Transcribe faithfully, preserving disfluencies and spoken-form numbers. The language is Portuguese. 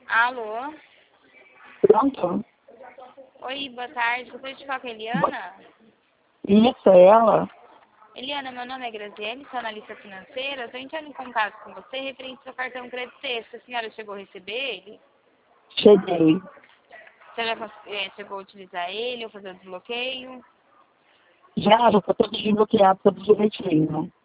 Alô? Pronto? Oi, boa tarde. Gostaria de falar com a Eliana? Isso, é ela? Eliana, meu nome é Graziele, sou analista financeira. Estou entrando em contato com você referente ao seu cartão crédito texto. A senhora chegou a receber ele? Cheguei. Você já cons- eh, chegou a utilizar ele ou fazer o desbloqueio? Já, já está tudo desbloqueado, tudo direitinho.